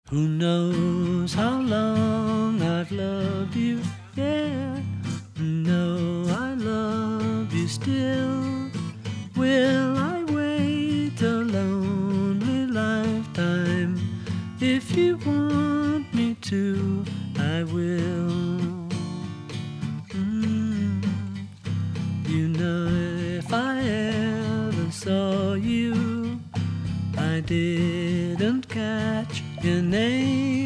Who knows how long I've loved you? Yeah, no, I love you still. Will I wait a lonely lifetime? If you want me to, I will. Mm. You know, if I ever saw you, I didn't catch your name.